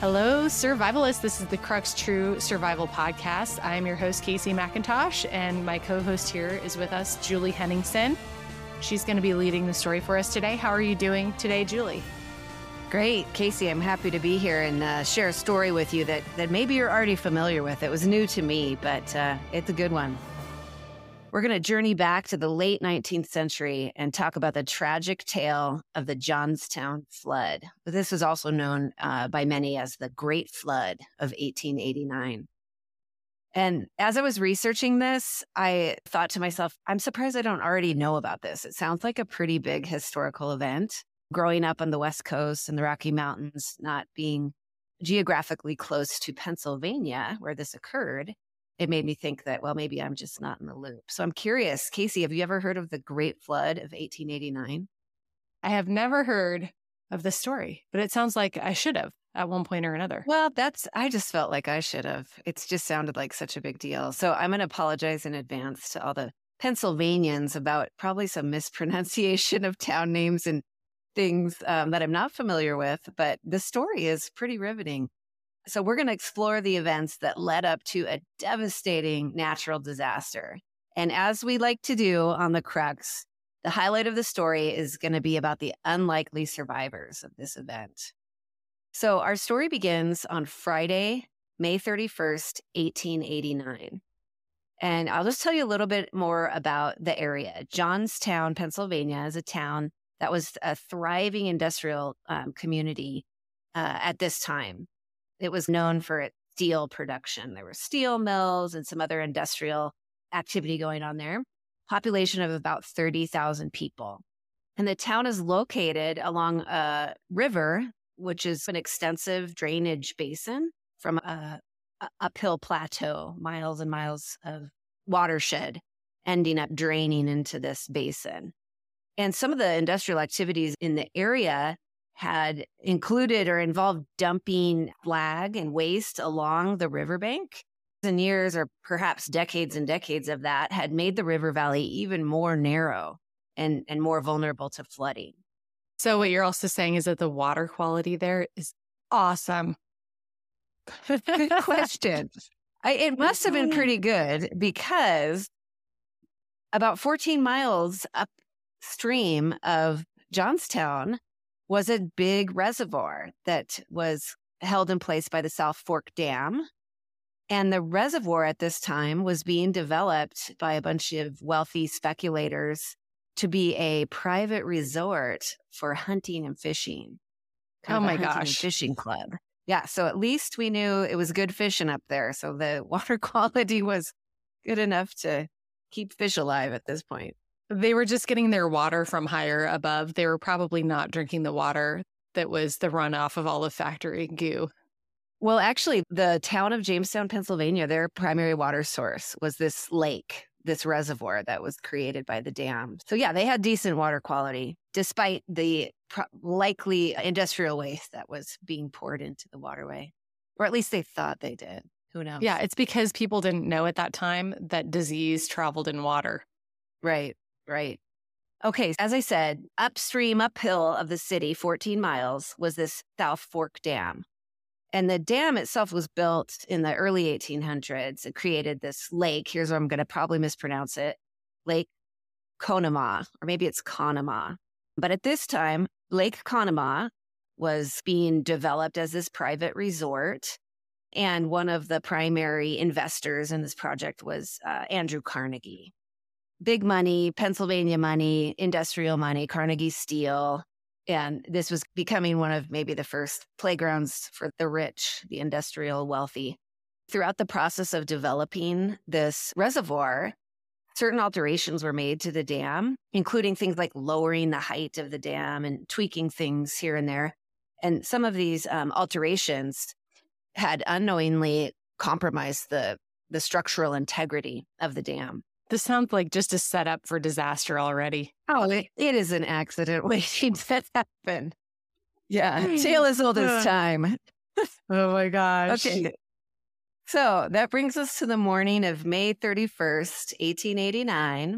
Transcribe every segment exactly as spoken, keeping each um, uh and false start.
Hello, survivalists. This is the Crux True Survival Podcast. I'm your host, Casey McIntosh, and my co-host here is with us, Julie Henningsen. She's going to be leading the story for us today. How are you doing today, Julie? Great, Casey. I'm happy to be here and uh, share a story with you that, that maybe you're already familiar with. It was new to me, but uh, it's a good one. We're going to journey back to the late nineteenth century and talk about the tragic tale of the Johnstown Flood. This is also known uh, by many as the Great Flood of eighteen eighty-nine. And as I was researching this, I thought to myself, I'm surprised I don't already know about this. It sounds like a pretty big historical event. Growing up on the West Coast and the Rocky Mountains, not being geographically close to Pennsylvania, where this occurred, it made me think that, well, maybe I'm just not in the loop. So I'm curious, Casey, have you ever heard of the Great Flood of eighteen eighty-nine? I have never heard of the story, but it sounds like I should have at one point or another. Well, that's, I just felt like I should have. It's just sounded like such a big deal. So I'm going to apologize in advance to all the Pennsylvanians about probably some mispronunciation of town names and things um, that I'm not familiar with, but the story is pretty riveting. So we're going to explore the events that led up to a devastating natural disaster. And as we like to do on the Crux, the highlight of the story is going to be about the unlikely survivors of this event. So our story begins on Friday, May thirty-first, eighteen eighty-nine. And I'll just tell you a little bit more about the area. Johnstown, Pennsylvania is a town that was a thriving industrial um, community uh, at this time. It was known for its steel production. There were steel mills and some other industrial activity going on there. Population of about thirty thousand people. And the town is located along a river, which is an extensive drainage basin from a, a uphill plateau, miles and miles of watershed ending up draining into this basin. And some of the industrial activities in the area had included or involved dumping slag and waste along the riverbank. And years or perhaps decades and decades of that had made the river valley even more narrow and, and more vulnerable to flooding. So what you're also saying is that the water quality there is awesome. Good question. I, it must have been pretty good because about fourteen miles upstream of Johnstown was a big reservoir that was held in place by the South Fork Dam. And the reservoir at this time was being developed by a bunch of wealthy speculators to be a private resort for hunting and fishing. Kind oh my gosh. gosh. Fishing club. Yeah. So at least we knew it was good fishing up there. So the water quality was good enough to keep fish alive at this point. They were just getting their water from higher above. They were probably not drinking the water that was the runoff of all the factory goo. Well, actually, the town of Jamestown, Pennsylvania, their primary water source was this lake, this reservoir that was created by the dam. So yeah, they had decent water quality, despite the pro- likely industrial waste that was being poured into the waterway. Or at least they thought they did. Who knows? Yeah, it's because people didn't know at that time that disease traveled in water. Right. Right. Okay. As I said, upstream, uphill of the city, fourteen miles, was this South Fork Dam. And the dam itself was built in the early eighteen hundreds. It created this lake. Here's where I'm going to probably mispronounce it. Lake Conemaugh, or maybe it's Conemaugh. But at this time, Lake Conemaugh was being developed as this private resort. And one of the primary investors in this project was uh, Andrew Carnegie. Big money, Pennsylvania money, industrial money, Carnegie Steel. And this was becoming one of maybe the first playgrounds for the rich, the industrial wealthy. Throughout the process of developing this reservoir, certain alterations were made to the dam, including things like lowering the height of the dam and tweaking things here and there. And some of these um, alterations had unknowingly compromised the, the structural integrity of the dam. This sounds like just a setup for disaster already. Oh, it, it is an accident waiting to happen. Yeah, tale as old as time. Oh my gosh. Okay. So that brings us to the morning of May thirty-first, eighteen eighty-nine.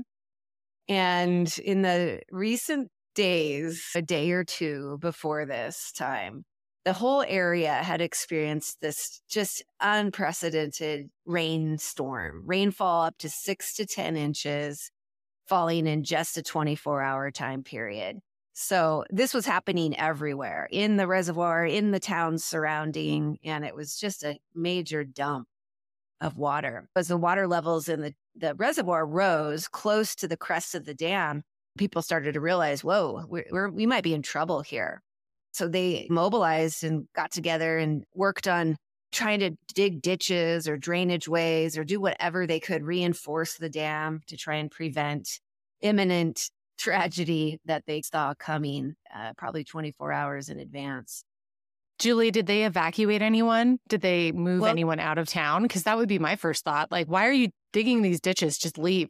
And in the recent days, a day or two before this time, the whole area had experienced this just unprecedented rainstorm, rainfall up to six to ten inches falling in just a twenty-four hour time period. So this was happening everywhere in the reservoir, in the towns surrounding, and it was just a major dump of water. As the water levels in the, the reservoir rose close to the crest of the dam, people started to realize, whoa, we're, we're, we might be in trouble here. So they mobilized and got together and worked on trying to dig ditches or drainage ways or do whatever they could, reinforce the dam to try and prevent imminent tragedy that they saw coming uh, probably twenty-four hours in advance. Julie, did they evacuate anyone? Did they move Well, anyone out of town? Because that would be my first thought. Like, why are you digging these ditches? Just leave.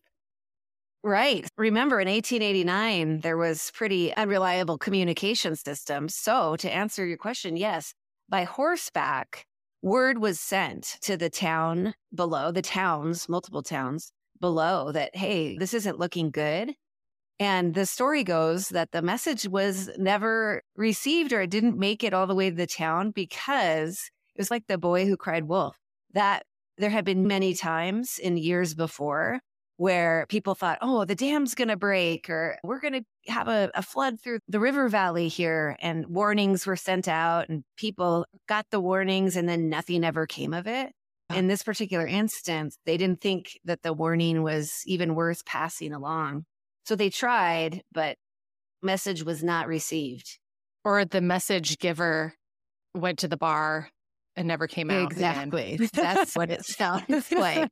right. Remember, in eighteen eighty-nine, there was pretty unreliable communication systems. So to answer your question, yes, by horseback, word was sent to the town below, the towns, multiple towns below that, hey, this isn't looking good. And the story goes that the message was never received, or it didn't make it all the way to the town because it was like the boy who cried wolf. That there had been many times in years before where people thought, oh, the dam's going to break, or we're going to have a, a flood through the river valley here. And warnings were sent out and people got the warnings and then nothing ever came of it. In this particular instance, they didn't think that the warning was even worth passing along. So they tried, but message was not received. Or the message giver went to the bar and never came out. Exactly. Again. That's what it sounds like.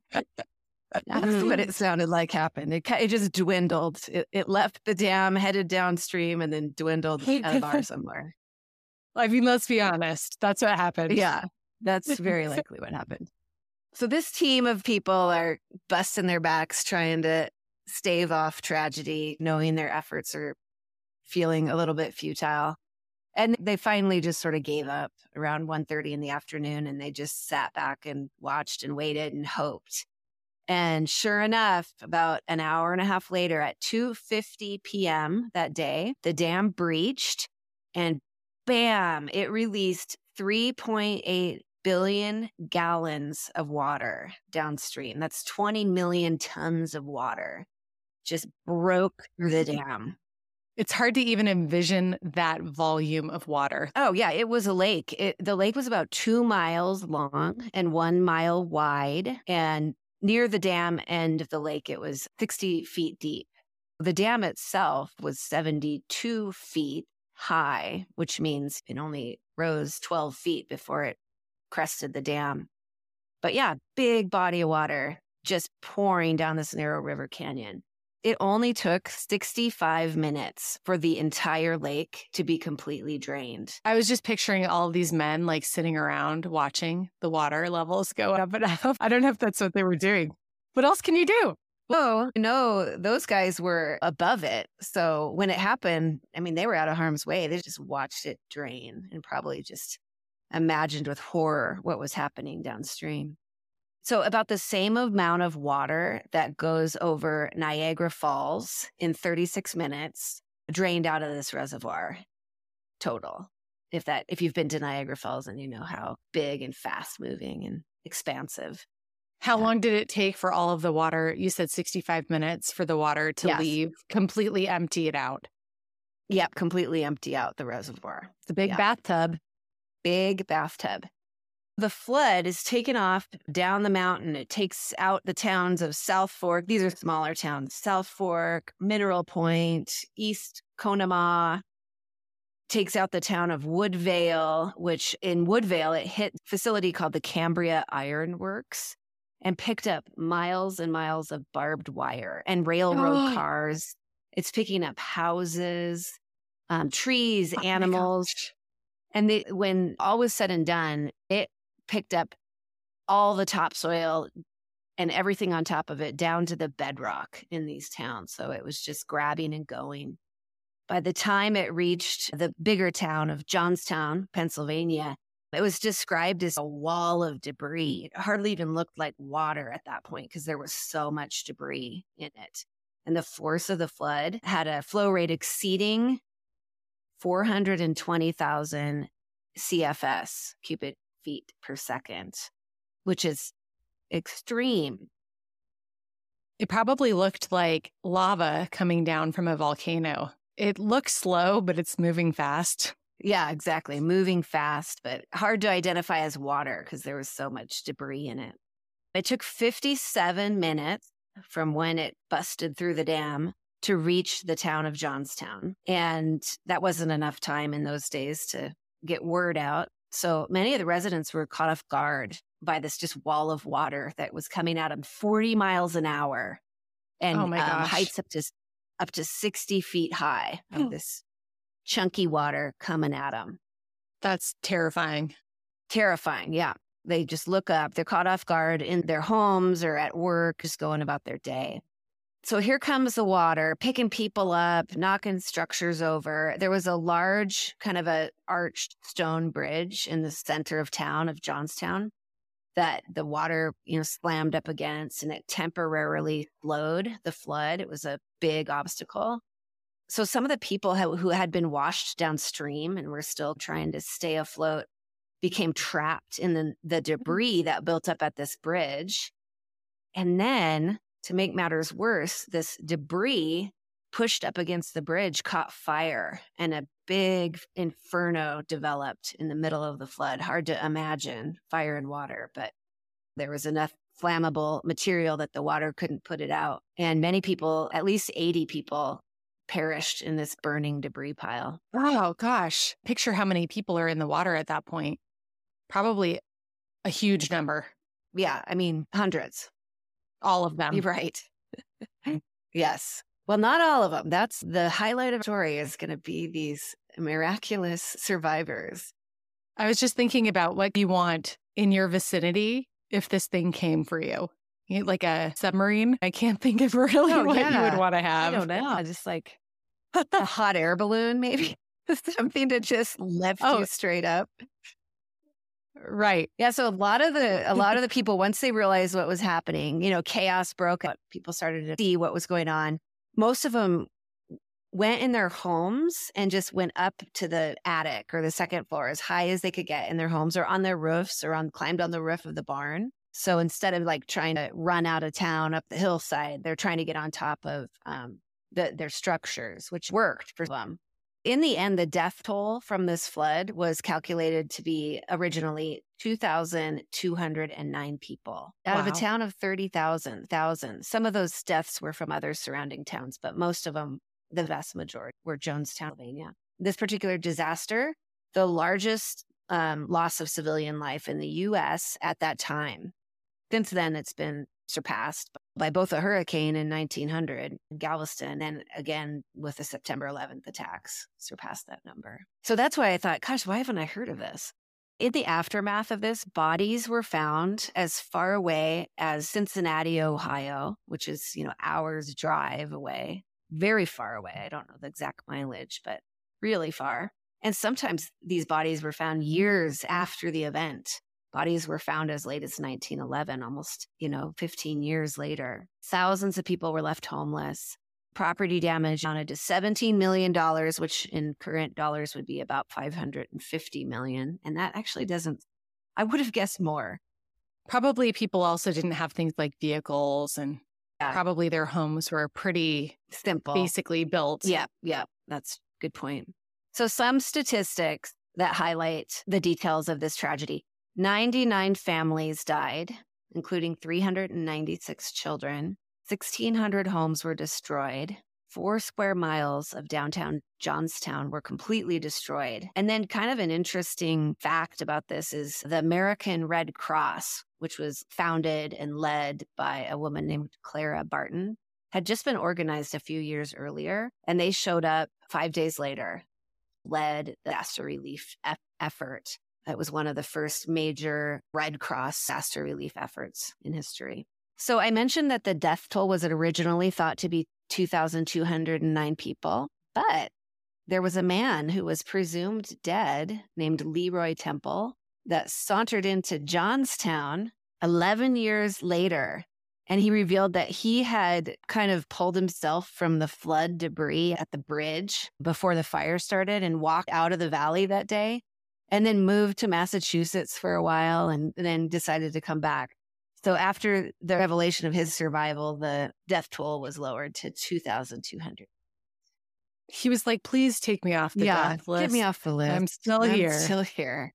That's what it sounded like happened. It, it just dwindled. It, it left the dam, headed downstream, and then dwindled at a bar somewhere. I mean, let's be honest. That's what happened. Yeah, that's very likely what happened. So this team of people are busting their backs trying to stave off tragedy, knowing their efforts are feeling a little bit futile. And they finally just sort of gave up around one thirty in the afternoon, and they just sat back and watched and waited and hoped. And sure enough, about an hour and a half later at two fifty p.m. that day, the dam breached and bam, it released three point eight billion gallons of water downstream. That's twenty million tons of water. Just broke the dam. It's hard to even envision that volume of water. Oh, yeah. It was a lake. It, the lake was about two miles long and one mile wide. And near the dam end of the lake, it was sixty feet deep. The dam itself was seventy-two feet high, which means it only rose twelve feet before it crested the dam. But yeah, big body of water just pouring down this narrow river canyon. It only took sixty-five minutes for the entire lake to be completely drained. I was just picturing all of these men like sitting around watching the water levels go up and up. I don't know if that's what they were doing. What else can you do? Oh, no, those guys were above it. So when it happened, I mean, they were out of harm's way. They just watched it drain and probably just imagined with horror what was happening downstream. So about the same amount of water that goes over Niagara Falls in thirty-six minutes drained out of this reservoir total. If that, if you've been to Niagara Falls and you know how big and fast moving and expansive. How Yeah. long did it take for all of the water? You said sixty-five minutes for the water to Yes. leave, completely empty it out. Yep, completely empty out the reservoir. It's a big Yeah. bathtub. Big bathtub. The flood is taken off down the mountain. It takes out the towns of South Fork. These are smaller towns. South Fork, Mineral Point, East Conemaugh. Takes out the town of Woodvale, which in Woodvale, it hit a facility called the Cambria Iron Works and picked up miles and miles of barbed wire and railroad Oh. cars. It's picking up houses, um, trees, Oh my animals. gosh. And they, when all was said and done, it picked up all the topsoil and everything on top of it down to the bedrock in these towns. So it was just grabbing and going. By the time it reached the bigger town of Johnstown, Pennsylvania, it was described as a wall of debris. It hardly even looked like water at that point because there was so much debris in it. And the force of the flood had a flow rate exceeding four hundred twenty thousand C F S, cubic feet per second, which is extreme. It probably looked like lava coming down from a volcano. It looks slow, but it's moving fast. Yeah, exactly. Moving fast, but hard to identify as water because there was so much debris in it. It took fifty-seven minutes from when it busted through the dam to reach the town of Johnstown. And that wasn't enough time in those days to get word out. So many of the residents were caught off guard by this just wall of water that was coming at them forty miles an hour and Oh my um, gosh. heights up to up to sixty feet high of this chunky water coming at them. That's terrifying. Terrifying, yeah. They just look up. They're caught off guard in their homes or at work, just going about their day. So here comes the water, picking people up, knocking structures over. There was a large kind of a arched stone bridge in the center of town of Johnstown that the water, you know, slammed up against, and it temporarily slowed the flood. It was a big obstacle. So some of the people ha- who had been washed downstream and were still trying to stay afloat became trapped in the, the debris that built up at this bridge. And then, to make matters worse, this debris pushed up against the bridge caught fire, and a big inferno developed in the middle of the flood. Hard to imagine fire and water, but there was enough flammable material that the water couldn't put it out. And many people, at least eighty people, perished in this burning debris pile. Oh, gosh. Picture how many people are in the water at that point. Probably a huge number. Yeah, I mean, hundreds. All of them. You're right. Yes. Well, not all of them. That's the highlight of the story, is going to be these miraculous survivors. I was just thinking about what you want in your vicinity if this thing came for you. You know, like a submarine? I can't think of really Oh, what yeah. you would want to have. I don't know. Just like a hot air balloon, maybe. Something to just lift Oh. you straight up. Right. Yeah, so a lot of the a lot of the people, once they realized what was happening, you know, chaos broke out. People started to see what was going on. Most of them went in their homes and just went up to the attic or the second floor as high as they could get in their homes, or on their roofs, or on climbed on the roof of the barn. So instead of like trying to run out of town up the hillside, they're trying to get on top of um, the, their structures, which worked for them. In the end, the death toll from this flood was calculated to be originally two thousand two hundred nine people out of a Wow. town of thirty thousand. Some of those deaths were from other surrounding towns, but most of them, the vast majority, were Jonestown, Pennsylvania. This particular disaster, the largest um, loss of civilian life in the U S at that time. Since then, it's been surpassed by both a hurricane in nineteen hundred, Galveston, and again with the September eleventh attacks, surpassed that number. So that's why I thought, gosh, why haven't I heard of this? In the aftermath of this, bodies were found as far away as Cincinnati, Ohio, which is, you know, hours drive away, very far away. I don't know the exact mileage, but really far. And sometimes these bodies were found years after the event. Bodies were found as late as nineteen eleven, almost, you know, fifteen years later. Thousands of people were left homeless. Property damage amounted to seventeen million dollars, which in current dollars would be about five hundred fifty million dollars. And that actually doesn't, I would have guessed more. Probably people also didn't have things like vehicles, and Yeah. probably their homes were pretty Simple. basically built. Yeah, yeah, that's a good point. So some statistics that highlight the details of this tragedy. ninety-nine families died, including three hundred ninety-six children. sixteen hundred homes were destroyed. Four square miles of downtown Johnstown were completely destroyed. And then kind of an interesting fact about this is the American Red Cross, which was founded and led by a woman named Clara Barton, had just been organized a few years earlier. And they showed up five days later, led the disaster relief e- effort. It was one of the first major Red Cross disaster relief efforts in history. So I mentioned that the death toll was originally thought to be two thousand two hundred nine people, but there was a man who was presumed dead named Leroy Temple that sauntered into Johnstown eleven years later. And he revealed that he had kind of pulled himself from the flood debris at the bridge before the fire started and walked out of the valley that day. and then moved to Massachusetts for a while and then decided to come back. So after the revelation of his survival, the death toll was lowered to two thousand two hundred. He was like, please take me off the yeah, death list. Get me off the list. I'm still I'm here. still here.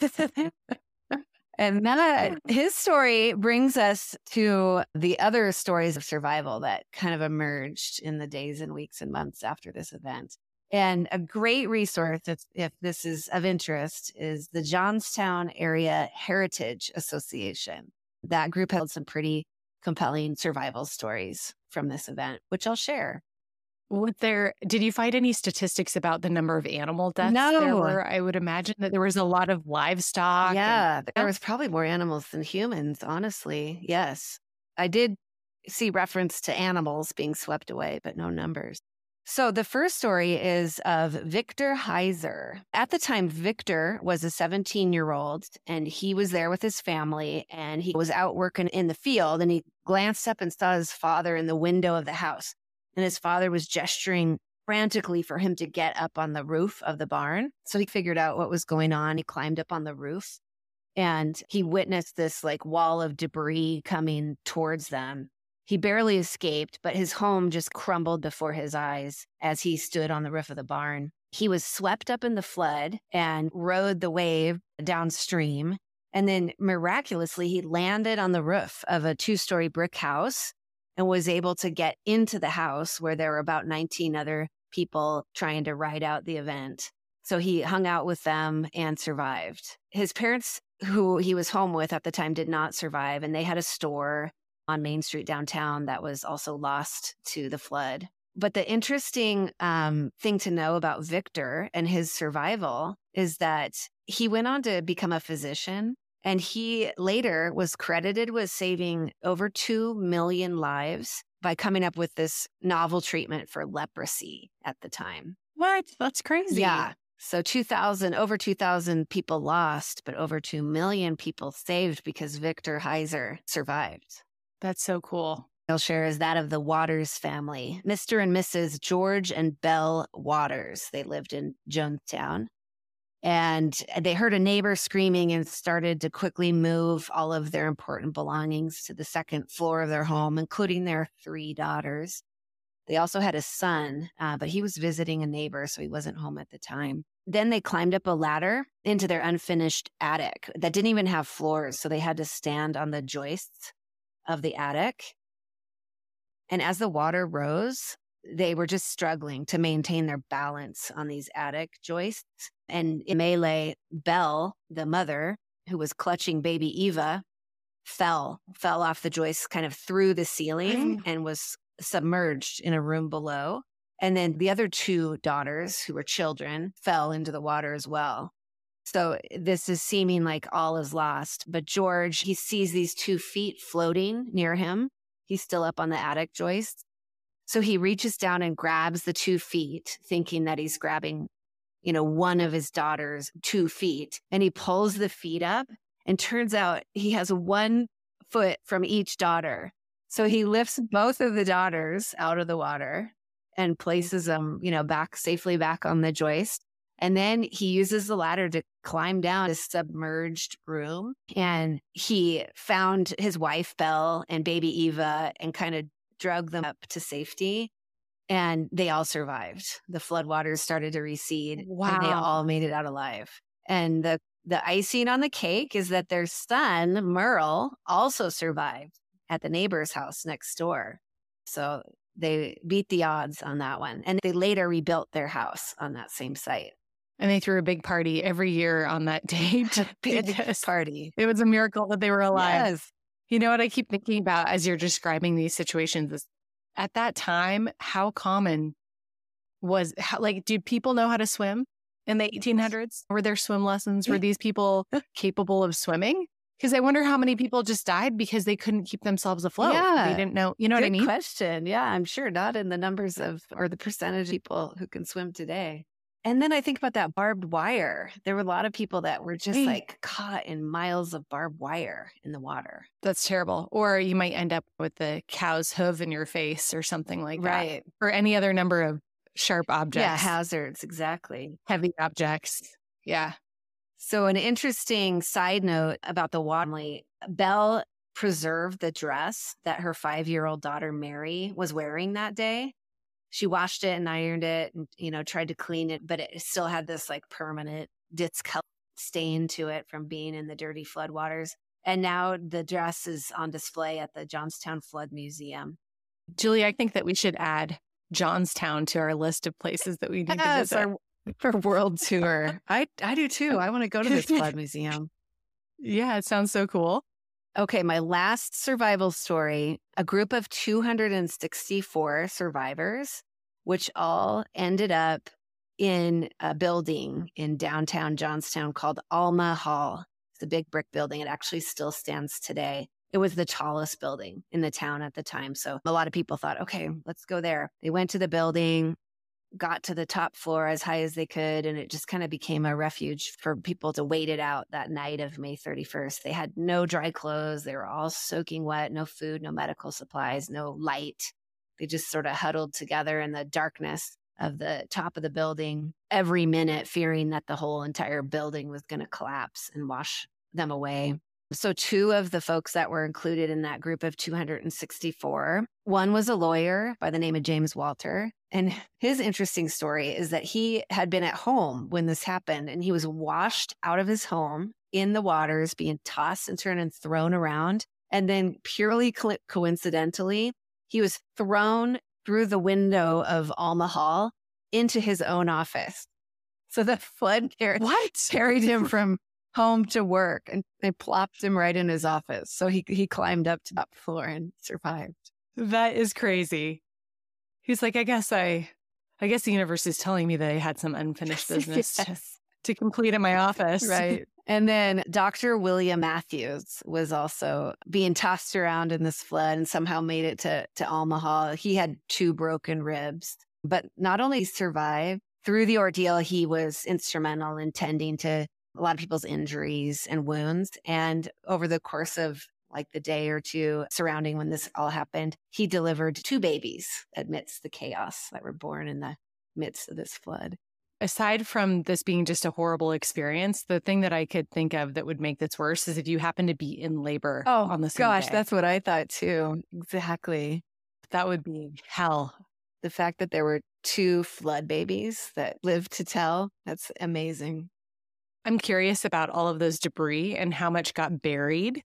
And that his story brings us to the other stories of survival that kind of emerged in the days and weeks and months after this event. And a great resource, if, if this is of interest, is the Johnstown Area Heritage Association. That group held some pretty compelling survival stories from this event, which I'll share. What there, did you find any statistics about the number of animal deaths No. there were? I would imagine that there was a lot of livestock. Yeah, and, there was probably more animals than humans, honestly. Yes. I did see reference to animals being swept away, but no numbers. So the first story is of Victor Heiser. At the time, Victor was a seventeen-year-old, and he was there with his family, and he was out working in the field, and he glanced up and saw his father in the window of the house. And his father was gesturing frantically for him to get up on the roof of the barn. So he figured out what was going on. He climbed up on the roof and he witnessed this like wall of debris coming towards them. He barely escaped, but his home just crumbled before his eyes as he stood on the roof of the barn. He was swept up in the flood and rode the wave downstream. And then miraculously, he landed on the roof of a two-story brick house and was able to get into the house where there were about nineteen other people trying to ride out the event. So he hung out with them and survived. His parents, who he was home with at the time, did not survive, and they had a store on Main Street downtown that was also lost to the flood. But the interesting um, thing to know about Victor and his survival is that he went on to become a physician. And he later was credited with saving over two million lives by coming up with this novel treatment for leprosy at the time. What? That's crazy. Yeah. So two thousand, over two thousand people lost, but over two million people saved because Victor Heiser survived. That's so cool. I'll share is that of the Waters family, Mister and Missus George and Belle Waters. They lived in Jonestown. And they heard a neighbor screaming and started to quickly move all of their important belongings to the second floor of their home, including their three daughters. They also had a son, uh, but he was visiting a neighbor, so he wasn't home at the time. Then they climbed up a ladder into their unfinished attic that didn't even have floors, so they had to stand on the joists of the attic. And as the water rose, they were just struggling to maintain their balance on these attic joists. And in melee, Belle, the mother, who was clutching baby Eva, fell, fell off the joists kind of through the ceiling and was submerged in a room below. And then the other two daughters, who were children, fell into the water as well. So this is seeming like all is lost. But George, he sees these two feet floating near him. He's still up on the attic joist. So he reaches down and grabs the two feet, thinking that he's grabbing, you know, one of his daughter's two feet. And he pulls the feet up, and turns out he has one foot from each daughter. So he lifts both of the daughters out of the water and places them, you know, back safely back on the joist. And then he uses the ladder to climb down a submerged room. And he found his wife, Belle, and baby Eva, and kind of drug them up to safety. And they all survived. The floodwaters started to recede. Wow. And they all made it out alive. And the, the icing on the cake is that their son, Merle, also survived at the neighbor's house next door. So they beat the odds on that one. And they later rebuilt their house on that same site. And they threw a big party every year on that date. Big party. It was a miracle that they were alive. Yes. You know what I keep thinking about as you're describing these situations is at that time, how common was, how, like, did people know how to swim in the eighteen hundreds? Were there swim lessons? Were these people capable of swimming? Because I wonder how many people just died because they couldn't keep themselves afloat. Yeah. They didn't know, you know Good what I mean? question. Yeah, I'm sure not in the numbers of, or the percentage of people who can swim today. And then I think about that barbed wire. There were a lot of people that were just Hey. like caught in miles of barbed wire in the water. That's terrible. Or you might end up with the cow's hoof in your face or something like that. Right. Or any other number of sharp objects. Yeah, hazards. Exactly. Heavy objects. Yeah. So an interesting side note about the Wadley, Belle preserved the dress that her five-year-old daughter, Mary, was wearing that day. She washed it and ironed it and, you know, tried to clean it, but it still had this like permanent discolor stain to it from being in the dirty floodwaters. And now the dress is on display at the Johnstown Flood Museum. Julie, I think that we should add Johnstown to our list of places that we need Yes, to visit. Our, our world tour. I, I do too. I want to go to this flood museum. Yeah, it sounds so cool. Okay, my last survival story, a group of two hundred sixty-four survivors, which all ended up in a building in downtown Johnstown called Alma Hall. It's a big brick building. It actually still stands today. It was the tallest building in the town at the time. So a lot of people thought, okay, let's go there. They went to the building, got to the top floor as high as they could, and it just kind of became a refuge for people to wait it out that night of May thirty-first. They had no dry clothes. They were all soaking wet, no food, no medical supplies, no light. They just sort of huddled together in the darkness of the top of the building every minute, fearing that the whole entire building was going to collapse and wash them away. So two of the folks that were included in that group of two hundred sixty-four, one was a lawyer by the name of James Walter. And his interesting story is that he had been at home when this happened, and he was washed out of his home in the waters, being tossed and turned and thrown around. And then purely co- coincidentally, he was thrown through the window of Alma Hall into his own office. So the flood car- What? carried him from home to work, and they plopped him right in his office. So he he climbed up to that floor and survived. That is crazy. He's like, I guess I, I guess the universe is telling me that I had some unfinished business Yes. to, to complete in my office. Right. And then Doctor William Matthews was also being tossed around in this flood and somehow made it to, to Alma Hall. He had two broken ribs, but not only survived, through the ordeal, he was instrumental in tending to a lot of people's injuries and wounds. And over the course of like the day or two surrounding when this all happened, he delivered two babies amidst the chaos that were born in the midst of this flood. Aside from this being just a horrible experience, the thing that I could think of that would make this worse is if you happen to be in labor Oh, on the same gosh, day. that's what I thought too. Exactly. That would be hell. The fact that there were two flood babies that lived to tell, that's amazing. I'm curious about all of those debris and how much got buried.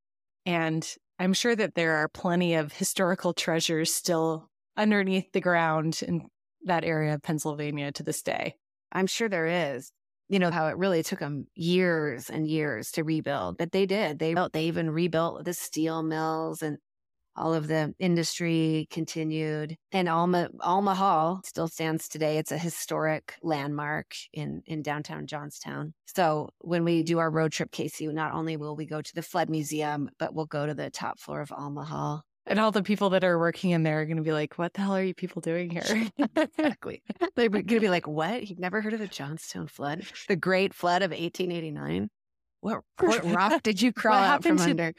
And I'm sure that there are plenty of historical treasures still underneath the ground in that area of Pennsylvania to this day. I'm sure there is. You know, how it really took them years and years to rebuild, but they did. They built, they even rebuilt the steel mills, and all of the industry continued. And Alma, Alma Hall still stands today. It's a historic landmark in, in downtown Johnstown. So when we do our road trip, Casey, not only will we go to the Flood Museum, but we'll go to the top floor of Alma Hall. And all the people that are working in there are going to be like, what the hell are you people doing here? Exactly. They're going to be like, what? You've never heard of the Johnstown Flood? The Great Flood of eighteen eighty-nine? What, what rock did you crawl out from to- under?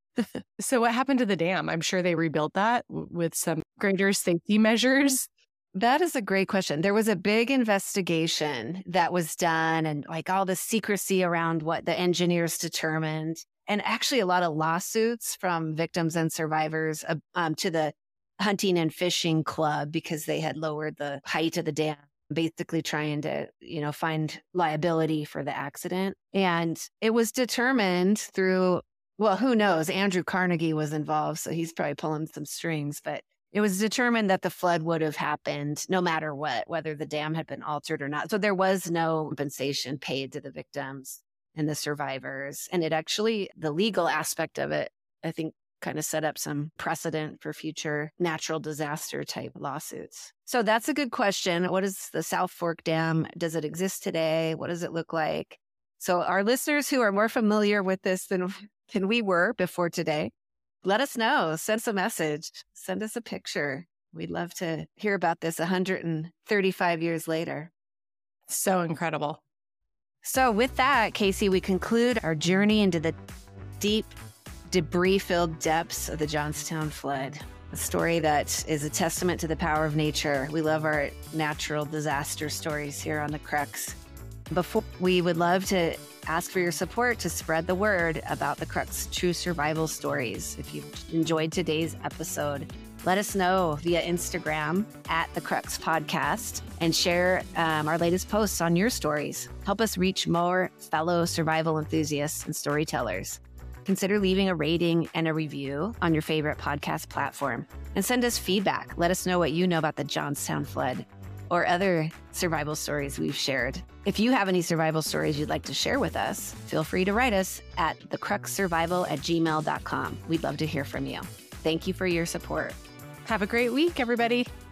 So what happened to the dam? I'm sure they rebuilt that w- with some greater safety measures. That is a great question. There was a big investigation that was done, and like all the secrecy around what the engineers determined, and actually a lot of lawsuits from victims and survivors uh, um, to the Hunting and Fishing Club because they had lowered the height of the dam, basically trying to, you know, find liability for the accident. And it was determined through, well, who knows? Andrew Carnegie was involved, so he's probably pulling some strings, but it was determined that the flood would have happened no matter what, whether the dam had been altered or not. So there was no compensation paid to the victims and the survivors. And it actually, the legal aspect of it, I think, kind of set up some precedent for future natural disaster type lawsuits. So that's a good question. What is the South Fork Dam? Does it exist today? What does it look like? So our listeners who are more familiar with this than, than we were before today, let us know. Send us a message. Send us a picture. We'd love to hear about this one hundred thirty-five years later. So incredible. So with that, Casey, we conclude our journey into the deep, debris-filled depths of the Johnstown flood, a story that is a testament to the power of nature. We love our natural disaster stories here on The Crux. Before we would love to ask for your support to spread the word about the Crux True Survival Stories. If you've enjoyed today's episode, let us know via Instagram at the Crux Podcast and share um, our latest posts on your stories. Help us reach more fellow survival enthusiasts and storytellers. Consider leaving a rating and a review on your favorite podcast platform and send us feedback. Let us know what you know about the Johnstown flood or other survival stories we've shared. If you have any survival stories you'd like to share with us, feel free to write us at the crux survival at gmail dot com. We'd love to hear from you. Thank you for your support. Have a great week, everybody.